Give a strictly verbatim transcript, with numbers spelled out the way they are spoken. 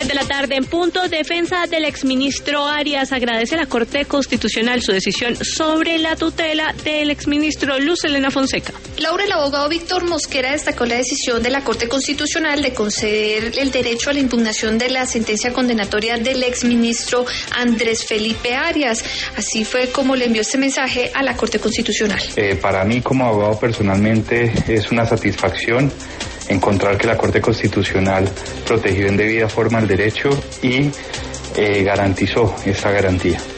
De la tarde en punto, defensa del exministro Arias agradece a la Corte Constitucional su decisión sobre la tutela del exministro Luz Helena Fonseca. Laura, el abogado Víctor Mosquera destacó la decisión de la Corte Constitucional de conceder el derecho a la impugnación de la sentencia condenatoria del exministro Andrés Felipe Arias. Así fue como le envió este mensaje a la Corte Constitucional. Eh, para mí como abogado personalmente es una satisfacción encontrar que la Corte Constitucional protegió en debida forma el derecho y eh, garantizó esa garantía.